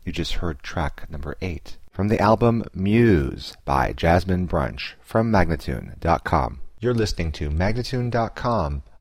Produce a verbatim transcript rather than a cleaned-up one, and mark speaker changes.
Speaker 1: You just heard track number eight from the album Muse by Jasmine Brunch from Magnatune dot com. You're listening to Magnatune dot com